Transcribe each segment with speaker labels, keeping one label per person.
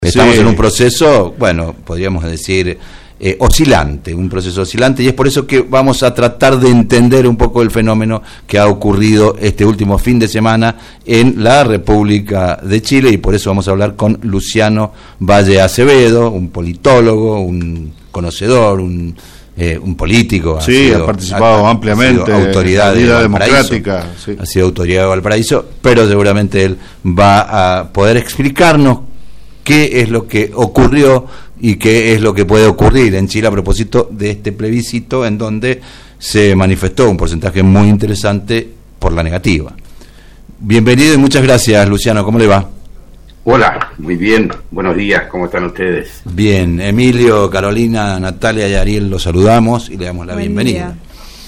Speaker 1: Estamos en un proceso, bueno, podríamos decir oscilante, un proceso oscilante, y es por eso que vamos a tratar de entender un poco el fenómeno que ha ocurrido este último fin de semana en la República de Chile, y por eso vamos a hablar con Luciano Valle Acevedo, un politólogo, un conocedor, un político.
Speaker 2: Sí, ha participado ampliamente,
Speaker 1: autoridad
Speaker 2: en la vida democrática. Sí.
Speaker 1: Ha sido autoridad de Valparaíso, pero seguramente él va a poder explicarnos qué es lo que ocurrió y qué es lo que puede ocurrir en Chile a propósito de este plebiscito, en donde se manifestó un porcentaje muy interesante por la negativa. Bienvenido y muchas gracias, Luciano. ¿Cómo le va?
Speaker 3: Hola, muy bien. Buenos días. ¿Cómo están ustedes?
Speaker 1: Bien. Emilio, Carolina, Natalia y Ariel los saludamos y le damos la bienvenida.
Speaker 4: Día.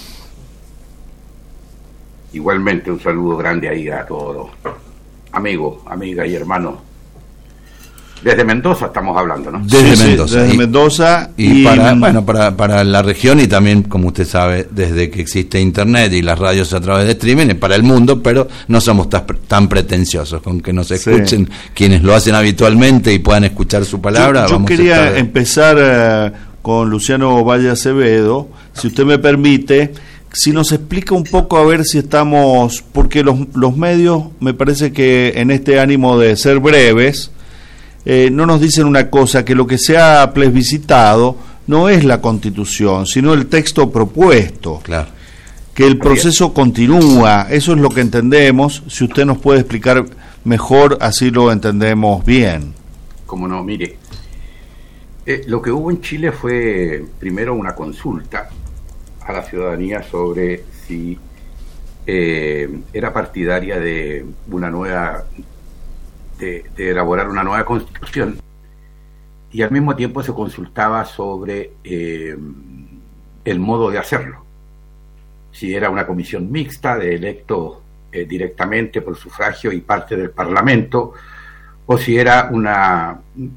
Speaker 3: Igualmente un saludo grande ahí a todos. Amigos, amigas y hermanos. Desde Mendoza estamos hablando, ¿no?
Speaker 1: Desde
Speaker 2: Sí,
Speaker 1: Mendoza.
Speaker 2: desde Mendoza.
Speaker 1: Y para la región, y también, como usted sabe, desde que existe Internet y las radios a través de streaming, y para el mundo, pero no somos tan pretenciosos con que nos escuchen quienes lo hacen habitualmente y puedan escuchar su palabra.
Speaker 2: Yo quería empezar con Luciano Valle Acevedo, si usted me permite, si nos explica un poco a ver si estamos, porque los medios, me parece que en este ánimo de ser breves, no nos dicen una cosa, que lo que se ha plebiscitado no es la Constitución, sino el texto propuesto.
Speaker 1: Claro.
Speaker 2: Que el proceso continúa, eso es lo que entendemos. Si usted nos puede explicar mejor, así lo entendemos bien.
Speaker 3: Como no, mire, lo que hubo en Chile fue primero una consulta a la ciudadanía sobre si era partidaria de una nueva de elaborar una nueva constitución, y al mismo tiempo se consultaba sobre el modo de hacerlo, si era una comisión mixta de electos directamente por sufragio y parte del Parlamento, o si era una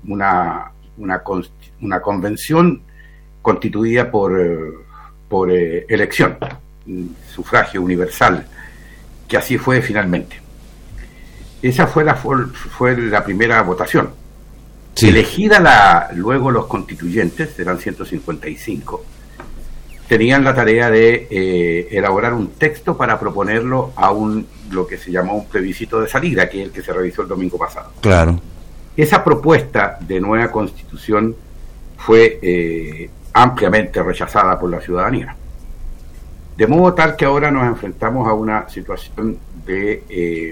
Speaker 3: convención constituida por elección, sufragio universal, que así fue finalmente. Esa fue la primera votación. Sí. Elegida luego los constituyentes, eran 155, tenían la tarea de elaborar un texto para proponerlo a lo que se llamó un plebiscito de salida, que es el que se realizó el domingo pasado.
Speaker 1: Claro.
Speaker 3: Esa propuesta de nueva constitución fue ampliamente rechazada por la ciudadanía. De modo tal que ahora nos enfrentamos a una situación de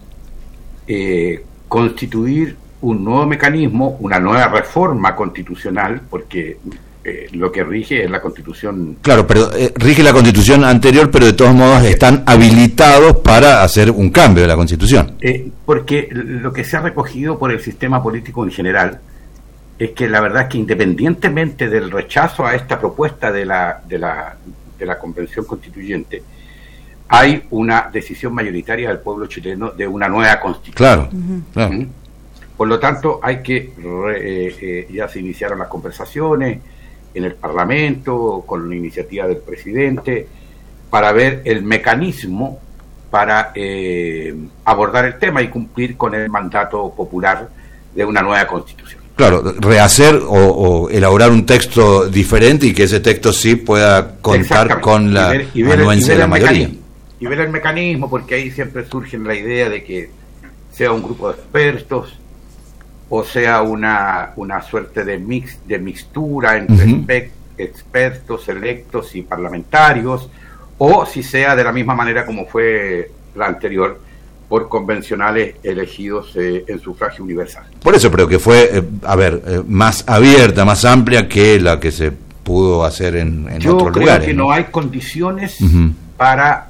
Speaker 3: constituir un nuevo mecanismo, una nueva reforma constitucional, porque lo que rige es la Constitución.
Speaker 1: Claro, pero rige la Constitución anterior, pero de todos modos están habilitados para hacer un cambio de la Constitución.
Speaker 3: Porque lo que se ha recogido por el sistema político en general es que la verdad es que, independientemente del rechazo a esta propuesta de la Convención Constituyente, hay una decisión mayoritaria del pueblo chileno de una nueva constitución.
Speaker 1: Claro, claro.
Speaker 3: Por lo tanto, hay que ya se iniciaron las conversaciones en el Parlamento con la iniciativa del presidente para ver el mecanismo para abordar el tema y cumplir con el mandato popular de una nueva constitución.
Speaker 1: Claro, rehacer o elaborar un texto diferente, y que ese texto sí pueda contar con la anuencia de la mayoría.
Speaker 3: Y ver el mecanismo, porque ahí siempre surge la idea de que sea un grupo de expertos, o sea una suerte de mixtura entre expertos, electos y parlamentarios, o si sea de la misma manera como fue la anterior, por convencionales elegidos en sufragio universal.
Speaker 1: Por eso creo que fue, más abierta, más amplia que la que se pudo hacer en otros lugares.
Speaker 3: Yo creo que no hay condiciones para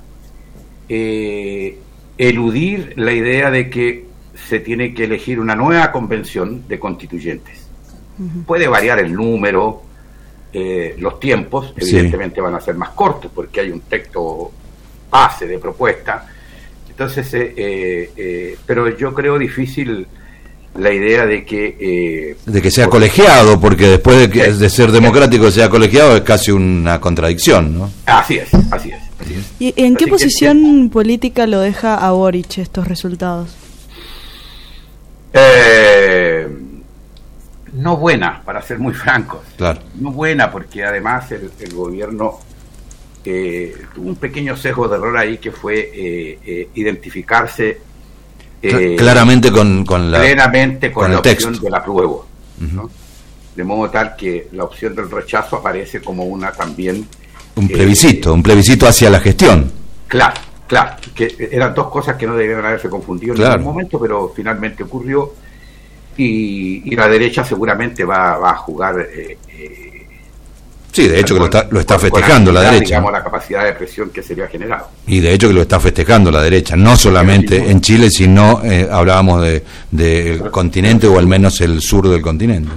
Speaker 3: eludir la idea de que se tiene que elegir una nueva convención de constituyentes. Puede variar el número, los tiempos, evidentemente van a ser más cortos porque hay un texto base de propuesta. Entonces, pero yo creo difícil la idea de que
Speaker 1: sea colegiado, porque después de ser democrático sea colegiado es casi una contradicción, ¿no?
Speaker 3: Así es.
Speaker 4: ¿Y en qué posición política lo deja a Boric estos resultados?
Speaker 3: no buena, para ser muy francos.
Speaker 1: Claro.
Speaker 3: No buena, porque además el gobierno tuvo un pequeño sesgo de error ahí, que fue identificarse
Speaker 1: claramente con
Speaker 3: la opción
Speaker 1: texto
Speaker 3: del apruebo, ¿no? De modo tal que la opción del rechazo aparece como una también...
Speaker 1: un plebiscito hacia la gestión.
Speaker 3: Claro, que eran dos cosas que no debieron haberse confundido en ningún momento, pero finalmente ocurrió, y la derecha seguramente va a jugar...
Speaker 1: sí, de hecho que lo está festejando la derecha.
Speaker 3: Digamos, la capacidad de presión que sería generado.
Speaker 1: Y de hecho que lo está festejando la derecha, no solamente en Chile, sino hablábamos del continente, o al menos el sur del continente.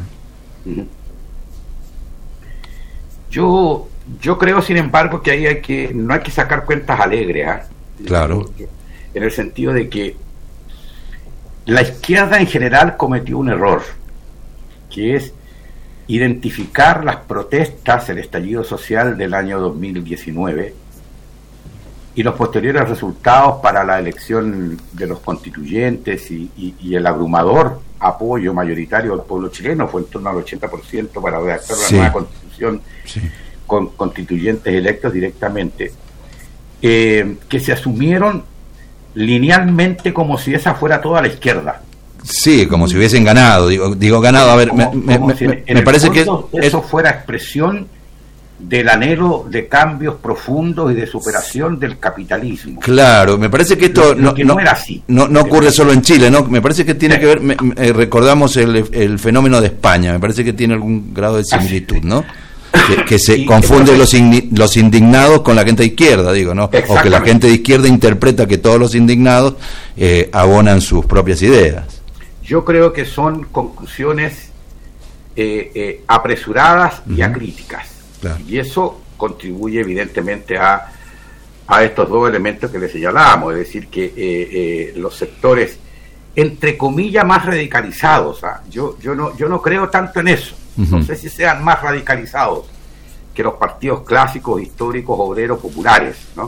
Speaker 3: Yo creo, sin embargo, que ahí no hay que sacar cuentas alegres, ¿eh?
Speaker 1: Claro.
Speaker 3: En el sentido de que la izquierda en general cometió un error, que es identificar las protestas, el estallido social del año 2019 y los posteriores resultados para la elección de los constituyentes y el abrumador apoyo mayoritario del pueblo chileno, fue en torno al 80% para redactar la nueva constitución, con constituyentes electos directamente, que se asumieron linealmente como si esa fuera toda la izquierda.
Speaker 1: Sí, como si hubiesen ganado, digo ganado, a ver, me parece que
Speaker 3: eso fuera expresión del anhelo de cambios profundos y de superación del capitalismo.
Speaker 1: Claro, me parece que esto no era así. No ocurre solo en Chile, ¿no? Me parece que tiene que ver, recordamos el fenómeno de España, me parece que tiene algún grado de similitud, ¿no? Que se confunde los indignados con la gente de izquierda, digo, ¿no? O que la gente de izquierda interpreta que todos los indignados abonan sus propias ideas.
Speaker 3: Yo creo que son conclusiones apresuradas y acríticas.
Speaker 1: Claro.
Speaker 3: Y eso contribuye evidentemente a estos dos elementos que le señalábamos, es decir, que los sectores, entre comillas, más radicalizados, yo no creo tanto en eso. No sé si sean más radicalizados que los partidos clásicos, históricos, obreros, populares, ¿no?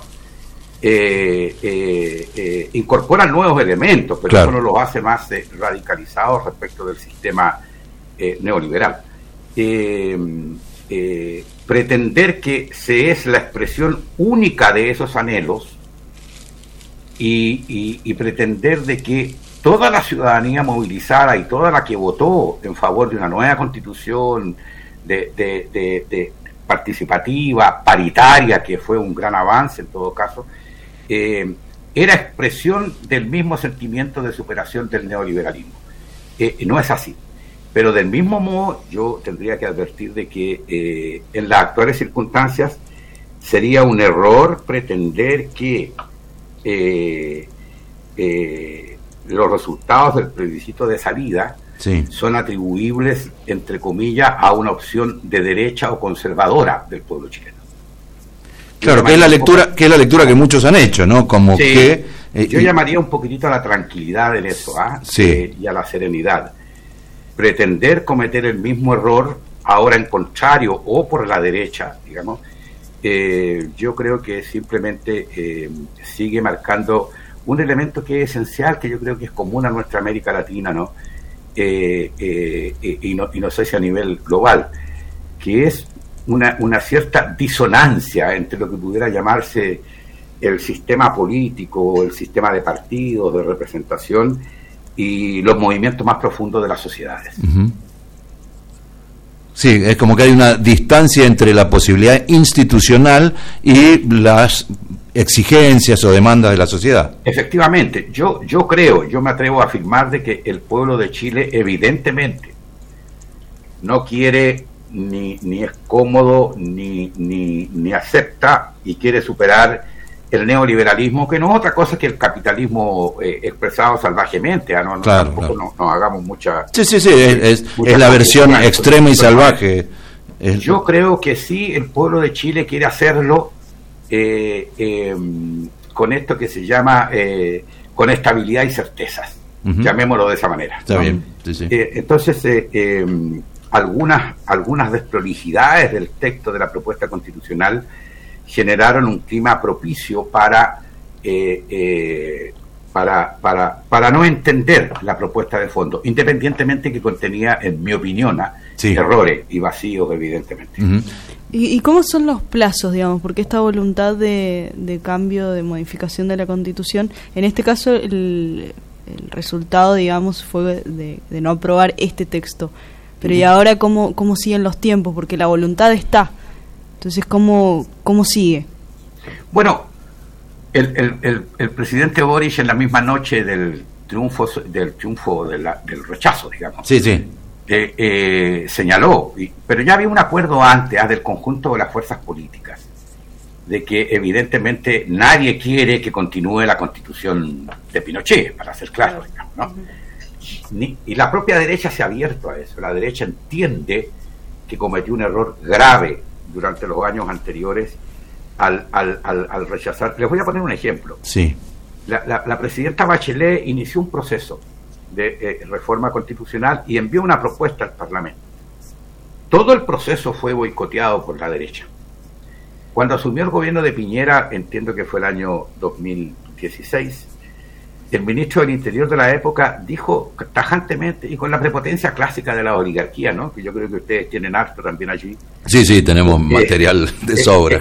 Speaker 3: Incorporan nuevos elementos, pero eso no los hace más radicalizados respecto del sistema neoliberal. Pretender que se es la expresión única de esos anhelos y pretender de que toda la ciudadanía movilizada y toda la que votó en favor de una nueva constitución de participativa, paritaria, que fue un gran avance en todo caso, era expresión del mismo sentimiento de superación del neoliberalismo. No es así. Pero del mismo modo yo tendría que advertir de que en las actuales circunstancias sería un error pretender que los resultados del plebiscito de salida son atribuibles, entre comillas, a una opción de derecha o conservadora del pueblo chileno.
Speaker 1: Claro, que es la lectura que muchos han hecho, ¿no? Como que
Speaker 3: yo llamaría un poquitito a la tranquilidad en eso, y a la serenidad. Pretender cometer el mismo error ahora en contrario o por la derecha, digamos, yo creo que simplemente sigue marcando un elemento que es esencial, que yo creo que es común a nuestra América Latina, ¿no? Y no sé si a nivel global, que es una cierta disonancia entre lo que pudiera llamarse el sistema político, el sistema de partidos, de representación, y los movimientos más profundos de las sociedades.
Speaker 1: Sí, es como que hay una distancia entre la posibilidad institucional y las exigencias o demandas de la sociedad.
Speaker 3: Efectivamente, yo me atrevo a afirmar de que el pueblo de Chile evidentemente no quiere ni es cómodo ni acepta y quiere superar el neoliberalismo, que no es otra cosa que el capitalismo expresado salvajemente. Tampoco nos hagamos mucha...
Speaker 1: Sí, es la versión extrema y salvaje.
Speaker 3: Yo creo que sí, el pueblo de Chile quiere hacerlo con esto que se llama con estabilidad y certezas, llamémoslo de esa manera.
Speaker 1: Está bien.
Speaker 3: Entonces, algunas desprolijidades del texto de la propuesta constitucional generaron un clima propicio para para no entender la propuesta de fondo, independientemente que contenía, en mi opinión, errores y vacíos, evidentemente.
Speaker 4: Uh-huh. ¿Y cómo son los plazos, digamos? Porque esta voluntad de cambio, de modificación de la Constitución, en este caso el resultado, digamos, fue de no aprobar este texto. Pero ¿y ahora cómo siguen los tiempos? Porque la voluntad está. Entonces, ¿cómo sigue?
Speaker 3: Bueno, el presidente Boric, en la misma noche del triunfo del rechazo, digamos, señaló, pero ya había un acuerdo antes del conjunto de las fuerzas políticas, de que evidentemente nadie quiere que continúe la Constitución de Pinochet, para ser claro, digamos, ¿no? Y la propia derecha se ha abierto a eso. La derecha entiende que cometió un error grave durante los años anteriores al rechazar. Les voy a poner un ejemplo.
Speaker 1: Sí.
Speaker 3: La presidenta Bachelet inició un proceso de reforma constitucional y envió una propuesta al Parlamento. Todo el proceso fue boicoteado por la derecha. Cuando asumió el gobierno de Piñera, entiendo que fue el año 2016, el ministro del Interior de la época dijo tajantemente, y con la prepotencia clásica de la oligarquía, ¿no?, que yo creo que ustedes tienen harto también allí.
Speaker 1: Sí, tenemos material de sobra.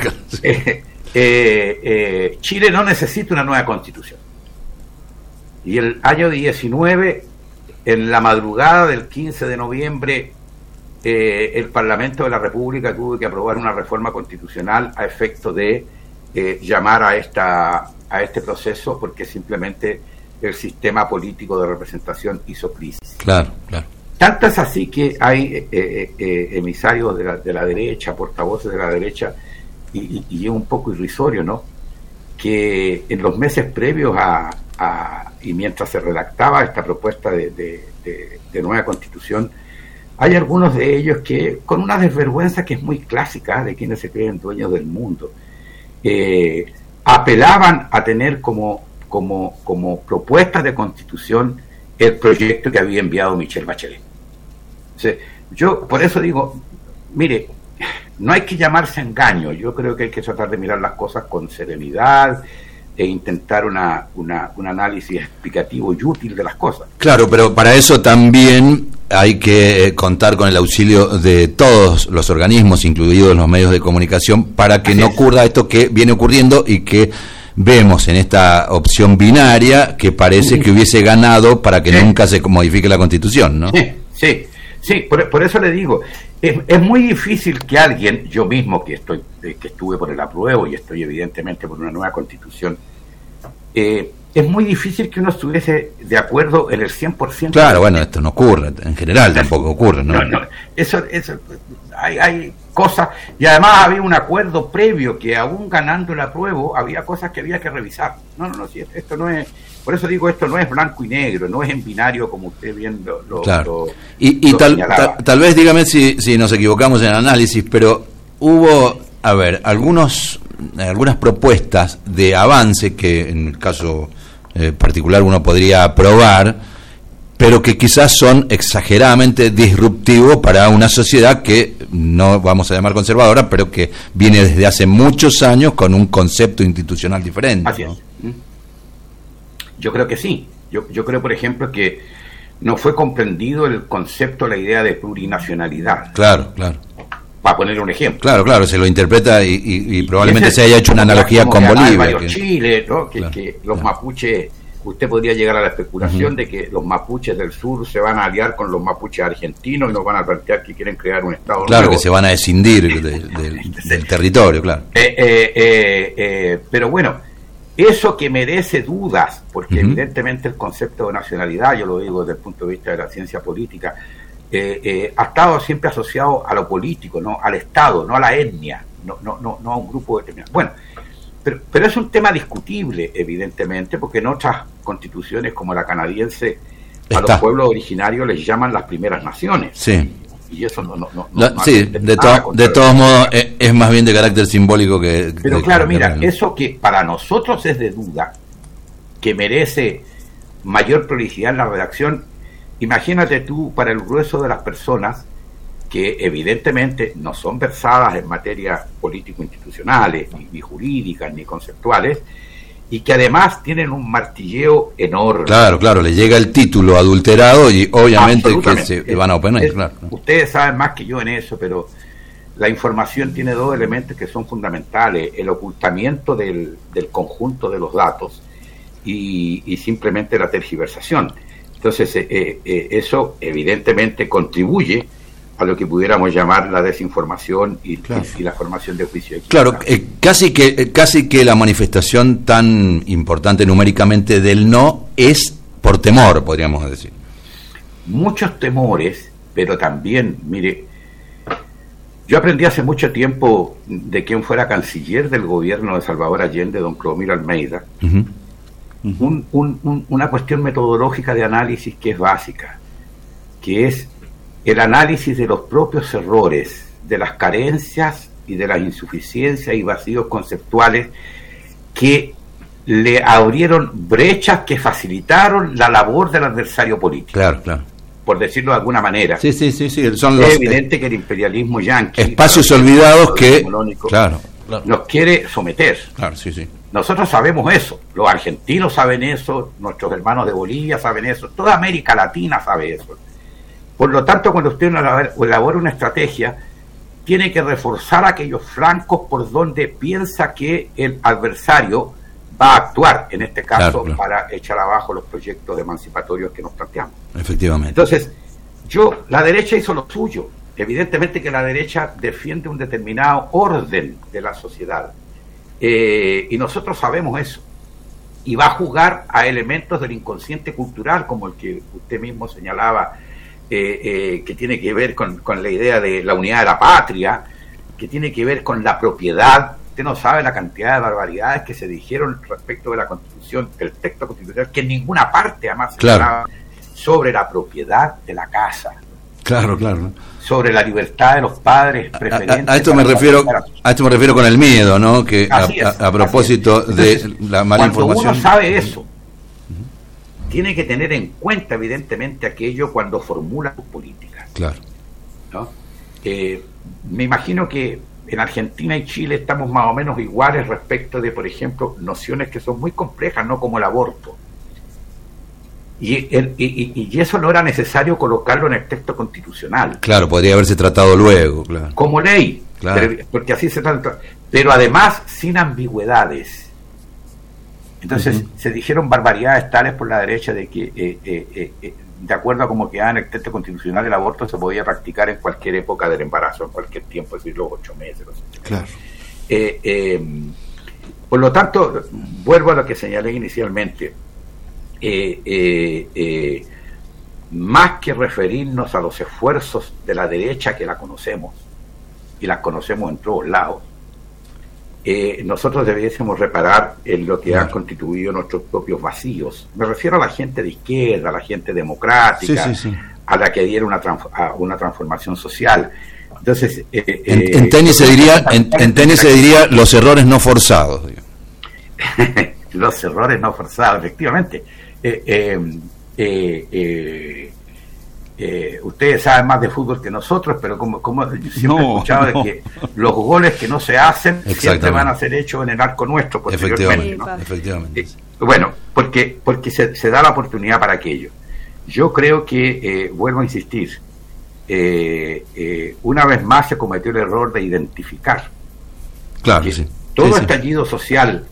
Speaker 3: Chile no necesita una nueva constitución. Y el año 19, en la madrugada del 15 de noviembre, el Parlamento de la República tuvo que aprobar una reforma constitucional a efecto de llamar a este proceso, porque simplemente el sistema político de representación hizo crisis.
Speaker 1: Claro.
Speaker 3: Tanto es así que hay emisarios de la derecha, portavoces de la derecha, y es un poco irrisorio, ¿no?, que en los meses previos y mientras se redactaba esta propuesta de nueva constitución, hay algunos de ellos que, con una desvergüenza que es muy clásica de quienes se creen dueños del mundo, apelaban a tener como propuesta de constitución el proyecto que había enviado Michelle Bachelet. O sea, yo por eso digo, mire, no hay que llamarse engaño. Yo creo que hay que tratar de mirar las cosas con serenidad e intentar un análisis explicativo y útil de las cosas.
Speaker 1: Claro, pero para eso también hay que contar con el auxilio de todos los organismos, incluidos los medios de comunicación, para que no ocurra esto que viene ocurriendo y que vemos en esta opción binaria, que parece que hubiese ganado para que nunca se modifique la Constitución, ¿no?
Speaker 3: Sí, por eso le digo, es muy difícil que alguien, yo mismo que estuve por el apruebo y estoy evidentemente por una nueva Constitución, es muy difícil que uno estuviese de acuerdo en el 100%.
Speaker 1: Claro, bueno, esto no ocurre, en general tampoco ocurre, ¿no?
Speaker 3: No, eso hay cosas, y además había un acuerdo previo que aún ganando el apruebo había cosas que había que revisar. No, esto no es, por eso digo, esto no es blanco y negro, no es en binario como usted bien lo
Speaker 1: claro. Y tal vez dígame si nos equivocamos en el análisis, pero hubo, algunas propuestas de avance que en el caso particular uno podría aprobar, pero que quizás son exageradamente disruptivos para una sociedad que no vamos a llamar conservadora, pero que viene desde hace muchos años con un concepto institucional diferente.
Speaker 3: Así es. Yo creo que sí. Yo creo, por ejemplo, que no fue comprendido el concepto, la idea de plurinacionalidad.
Speaker 1: Claro.
Speaker 3: Para poner un ejemplo.
Speaker 1: Claro, se lo interpreta y probablemente se haya hecho una analogía con Bolivia.
Speaker 3: Chile, ¿no? Que los mapuches, usted podría llegar a la especulación de que los mapuches del sur se van a aliar con los mapuches argentinos y nos van a plantear que quieren crear un estado nuevo.
Speaker 1: Claro, que se van a escindir del territorio, claro.
Speaker 3: Pero bueno, eso que merece dudas, porque evidentemente el concepto de nacionalidad, yo lo digo desde el punto de vista de la ciencia política, ha estado siempre asociado a lo político, no al Estado, no a la etnia, no a un grupo determinado. Bueno, pero es un tema discutible, evidentemente, porque en otras constituciones como la canadiense a los pueblos originarios les llaman las primeras naciones.
Speaker 1: Sí.
Speaker 3: Y eso
Speaker 1: de todos modos es más bien de carácter simbólico que...
Speaker 3: Pero claro, mira, eso que para nosotros es de duda, que merece mayor prolicidad en la redacción, imagínate tú para el grueso de las personas que evidentemente no son versadas en materias político-institucionales, ni jurídicas, ni conceptuales, y que además tienen un martilleo enorme.
Speaker 1: Claro, le llega el título adulterado y obviamente que se van a oponer. Claro.
Speaker 3: Ustedes saben más que yo en eso, pero la información tiene dos elementos que son fundamentales: el ocultamiento del conjunto de los datos y simplemente la tergiversación. Entonces, eso evidentemente contribuye a lo que pudiéramos llamar la desinformación y la formación de juicio.
Speaker 1: Claro, casi que la manifestación tan importante numéricamente del no es por temor, podríamos decir.
Speaker 3: Muchos temores, pero también, mire, yo aprendí hace mucho tiempo de quien fuera canciller del gobierno de Salvador Allende, don Clodomiro Almeida, una cuestión metodológica de análisis que es básica, que es el análisis de los propios errores, de las carencias y de las insuficiencias y vacíos conceptuales que le abrieron brechas que facilitaron la labor del adversario político.
Speaker 1: Claro.
Speaker 3: Por decirlo de alguna manera.
Speaker 1: Sí. Son
Speaker 3: es evidente que el imperialismo yanqui,
Speaker 1: espacios olvidados que
Speaker 3: nos quiere someter.
Speaker 1: Claro, sí.
Speaker 3: Nosotros sabemos eso, los argentinos saben eso, nuestros hermanos de Bolivia saben eso, toda América Latina sabe eso. Por lo tanto, cuando usted elabora una estrategia, tiene que reforzar aquellos flancos por donde piensa que el adversario va a actuar, en este caso, para echar abajo los proyectos emancipatorios que nos planteamos.
Speaker 1: Efectivamente.
Speaker 3: Entonces, la derecha hizo lo suyo. Evidentemente que la derecha defiende un determinado orden de la sociedad. Y nosotros sabemos eso. Y va a jugar a elementos del inconsciente cultural, como el que usted mismo señalaba, que tiene que ver con la idea de la unidad de la patria, que tiene que ver con la propiedad. Usted no sabe la cantidad de barbaridades que se dijeron respecto de la Constitución, del texto constitucional, que en ninguna parte además se hablaba sobre la propiedad de la casa. Claro. Sobre la libertad de los padres preferentes.
Speaker 1: A esto me refiero con el miedo, ¿no? Que a propósito de la mala información.
Speaker 3: Cuando uno sabe eso, tiene que tener en cuenta evidentemente aquello cuando formula sus políticas.
Speaker 1: Claro.
Speaker 3: ¿No? Me imagino que en Argentina y Chile estamos más o menos iguales respecto de, por ejemplo, nociones que son muy complejas, no como el aborto. Y eso no era necesario colocarlo en el texto constitucional.
Speaker 1: Claro, podría haberse tratado luego, claro.
Speaker 3: Como ley,
Speaker 1: claro.
Speaker 3: Porque así se trata. Pero además sin ambigüedades. Entonces se dijeron barbaridades tales por la derecha de que, de acuerdo a como quedaba en el texto constitucional, el aborto se podía practicar en cualquier época del embarazo, en cualquier tiempo, es decir, los 8 meses. Los 8 meses.
Speaker 1: Claro.
Speaker 3: Por lo tanto, vuelvo a lo que señalé inicialmente. Más que referirnos a los esfuerzos de la derecha, que la conocemos y las conocemos en todos lados, nosotros debiésemos reparar en lo que han constituido nuestros propios vacíos. Me refiero a la gente de izquierda, a la gente democrática, a la que diera una transformación social. Entonces,
Speaker 1: en tenis se diría los errores no forzados.
Speaker 3: Los errores no forzados, efectivamente. Ustedes saben más de fútbol que nosotros, pero como yo siempre he escuchado de que los goles que no se hacen siempre van a ser hechos en el arco nuestro posteriormente, ¿no?
Speaker 1: Efectivamente.
Speaker 3: Bueno, porque se da la oportunidad para aquello. Yo creo que, vuelvo a insistir, una vez más se cometió el error de identificar.
Speaker 1: Claro,
Speaker 3: todo estallido social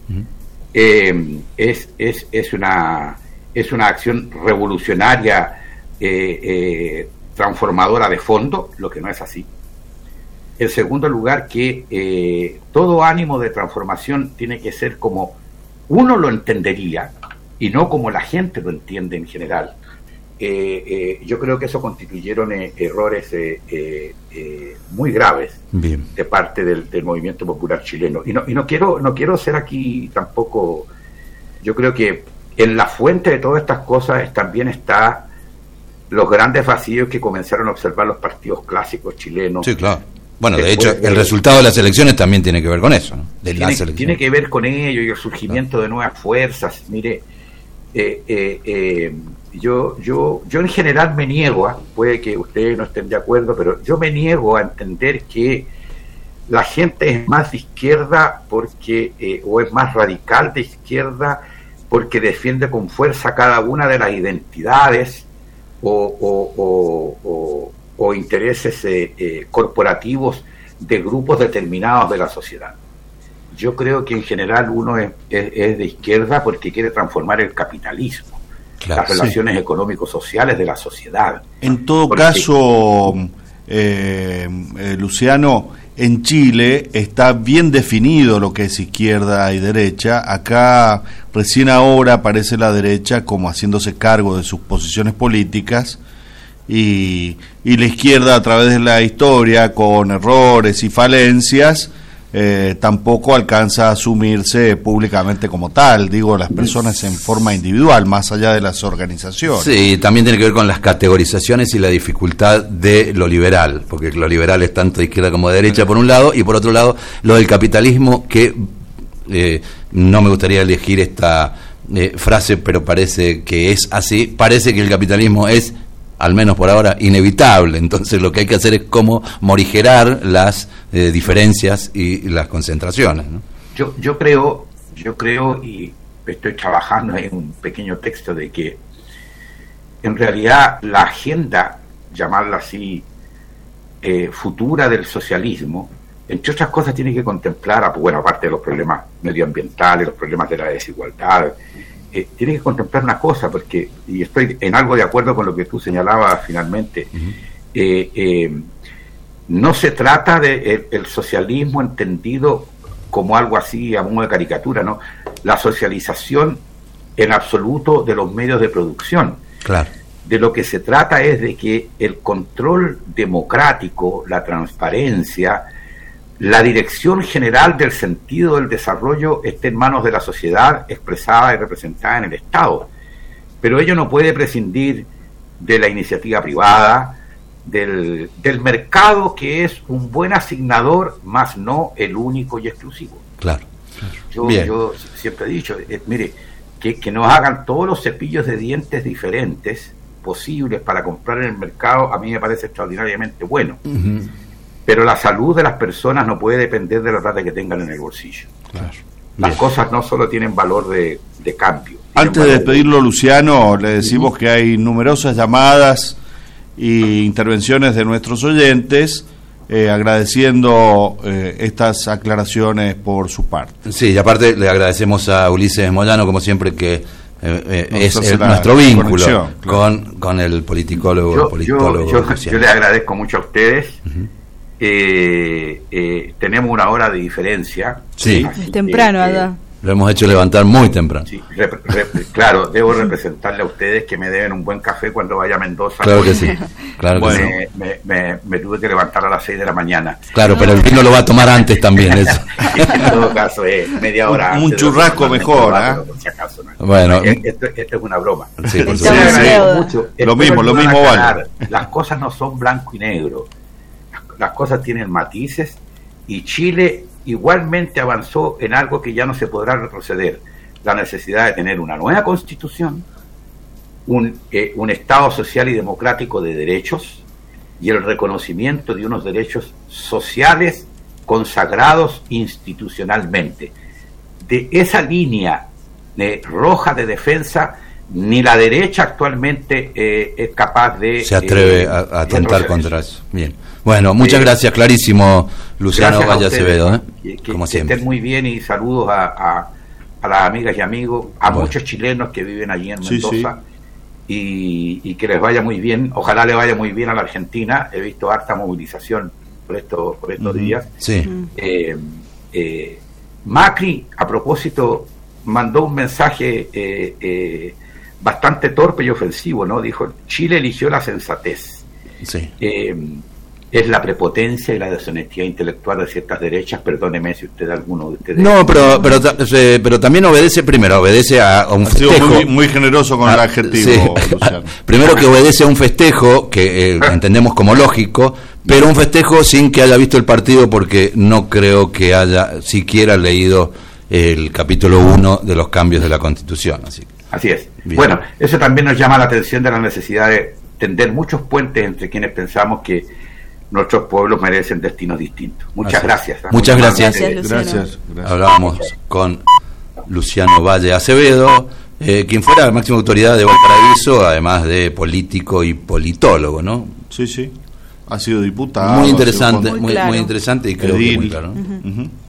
Speaker 3: es una acción revolucionaria, transformadora de fondo, lo que no es así. En segundo lugar, que todo ánimo de transformación tiene que ser como uno lo entendería y no como la gente lo entiende en general. Yo creo que eso constituyeron errores muy graves de parte del movimiento popular chileno. Y no quiero ser aquí tampoco. Yo creo que en la fuente de todas estas cosas también está los grandes vacíos que comenzaron a observar los partidos clásicos chilenos.
Speaker 1: Sí, claro. Bueno, de hecho, el resultado de las elecciones también tiene que ver con eso, ¿no?
Speaker 3: Tiene que ver con ello y el surgimiento de nuevas fuerzas. Mire, yo en general me niego, puede que ustedes no estén de acuerdo, pero yo me niego a entender que la gente es más de izquierda porque o es más radical de izquierda porque defiende con fuerza cada una de las identidades o intereses corporativos de grupos determinados de la sociedad. Yo creo que en general uno es de izquierda porque quiere transformar el capitalismo, las relaciones económico-sociales de la sociedad.
Speaker 2: En todo caso, Luciano, en Chile está bien definido lo que es izquierda y derecha. Acá recién ahora aparece la derecha como haciéndose cargo de sus posiciones políticas y la izquierda, a través de la historia, con errores y falencias, tampoco alcanza a asumirse públicamente como tal, digo, las personas en forma individual, más allá de las organizaciones.
Speaker 1: Sí, también tiene que ver con las categorizaciones y la dificultad de lo liberal, porque lo liberal es tanto de izquierda como de derecha por un lado, y por otro lado lo del capitalismo, que no me gustaría elegir esta frase, pero parece que es así, parece que el capitalismo es, al menos por ahora, inevitable. Entonces lo que hay que hacer es cómo morigerar las diferencias y las concentraciones, ¿no?
Speaker 3: Yo creo, y estoy trabajando en un pequeño texto, de que en realidad la agenda, llamarla así, futura del socialismo, entre otras cosas tiene que contemplar, aparte de los problemas medioambientales, los problemas de la desigualdad, tiene que contemplar una cosa, porque, y estoy en algo de acuerdo con lo que tú señalabas finalmente, no se trata de el socialismo entendido como algo así a modo de caricatura, ¿no? La socialización en absoluto de los medios de producción.
Speaker 1: Claro.
Speaker 3: De lo que se trata es de que el control democrático, la transparencia, la dirección general del sentido del desarrollo esté en manos de la sociedad expresada y representada en el Estado. Pero ello no puede prescindir de la iniciativa privada, del mercado, que es un buen asignador, más no el único y exclusivo.
Speaker 1: Claro.
Speaker 3: Yo siempre he dicho, mire, que nos hagan todos los cepillos de dientes diferentes posibles para comprar en el mercado, a mí me parece extraordinariamente bueno. Uh-huh. Pero la salud de las personas no puede depender de la plata que tengan en el bolsillo.
Speaker 1: Claro.
Speaker 3: Las cosas no solo tienen valor de cambio.
Speaker 2: Antes de despedirlo, Luciano, le decimos que hay numerosas llamadas e intervenciones de nuestros oyentes, agradeciendo estas aclaraciones por su parte.
Speaker 1: Sí, y aparte le agradecemos a Ulises Moyano, como siempre, que es nuestro vínculo con el politólogo.
Speaker 3: Yo le agradezco mucho a ustedes. Uh-huh. Tenemos una hora de diferencia.
Speaker 1: Sí.
Speaker 4: Es temprano, allá.
Speaker 1: Lo hemos hecho levantar muy temprano.
Speaker 3: Sí, claro, debo representarle a ustedes que me deben un buen café cuando vaya a Mendoza.
Speaker 1: Claro que sí. Claro que sí.
Speaker 3: Me tuve que levantar a las 6 de la mañana.
Speaker 1: Claro, pero el vino lo va a tomar antes también. Eso.
Speaker 3: En todo caso, media hora antes.
Speaker 2: Un churrasco mejor,
Speaker 3: si acaso, ¿no?
Speaker 1: Bueno.
Speaker 3: Esto es una broma.
Speaker 1: Sí, por
Speaker 3: mucho.
Speaker 2: Lo mismo vale.
Speaker 3: Las cosas no son blanco y negro. Las cosas tienen matices, y Chile igualmente avanzó en algo que ya no se podrá retroceder: la necesidad de tener una nueva constitución, un Estado social y democrático de derechos, y el reconocimiento de unos derechos sociales consagrados institucionalmente. De esa línea roja de defensa, ni la derecha actualmente es capaz de...
Speaker 1: Se atreve a atentar contra eso. Bien. Bueno, muchas gracias, clarísimo, Luciano Valle Acevedo. Como siempre. Que
Speaker 3: estén muy bien, y saludos a las amigas y amigos, a muchos chilenos que viven allí en Mendoza, y que les vaya muy bien. Ojalá le vaya muy bien a la Argentina. He visto harta movilización por estos días.
Speaker 1: Sí.
Speaker 3: Macri, a propósito, mandó un mensaje bastante torpe y ofensivo, ¿no? Dijo: Chile eligió la sensatez.
Speaker 1: Sí.
Speaker 3: Es la prepotencia y la deshonestidad intelectual de ciertas derechas. Perdóneme si alguno de ustedes...
Speaker 1: No, pero también obedece a un festejo.
Speaker 2: Muy, muy generoso con el adjetivo,
Speaker 1: sí. Primero, que obedece a un festejo que entendemos como lógico, pero un festejo sin que haya visto el partido, porque no creo que haya siquiera leído el capítulo 1 de los cambios de la Constitución.
Speaker 3: Así es.
Speaker 1: Bien.
Speaker 3: Bueno, eso también nos llama la atención de la necesidad de tender muchos puentes entre quienes pensamos que nuestros pueblos merecen destinos distintos. Muchas gracias.
Speaker 1: Muchas gracias.
Speaker 2: Gracias.
Speaker 1: Hablábamos con Luciano Valle Acevedo, quien fuera la máxima autoridad de Valparaíso, además de político y politólogo, ¿no?
Speaker 2: Sí. Ha sido diputado.
Speaker 1: Muy interesante,
Speaker 4: muy claro.
Speaker 1: muy interesante y creo que muy claro, ¿no?